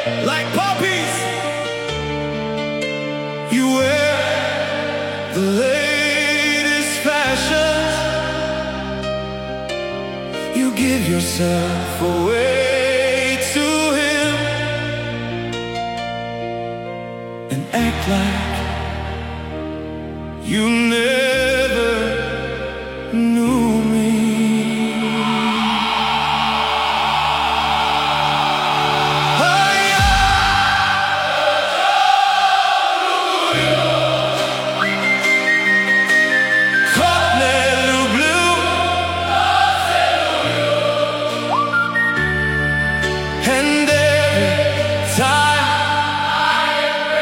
like poppies. You wear the latest fashions. You give yourself away to him and act like you never knew me. And every time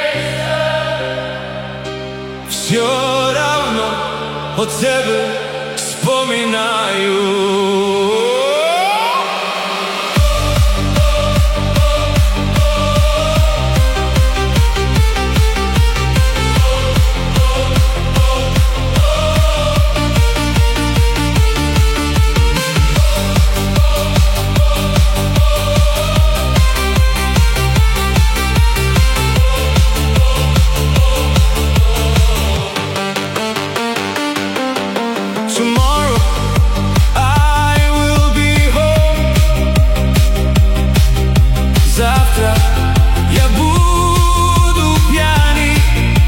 все равно от тебе вспоминаю. Tomorrow I will be home. Завтра я буду пьяный.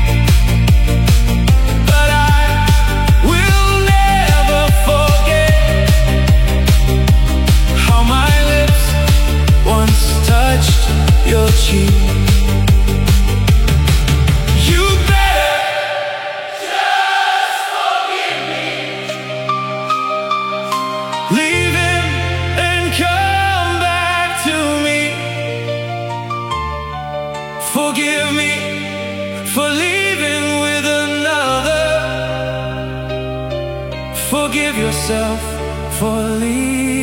But I will never forget how my lips once touched your cheek. You better leave him and come back to me. Forgive me for leaving with another. Forgive yourself for leaving.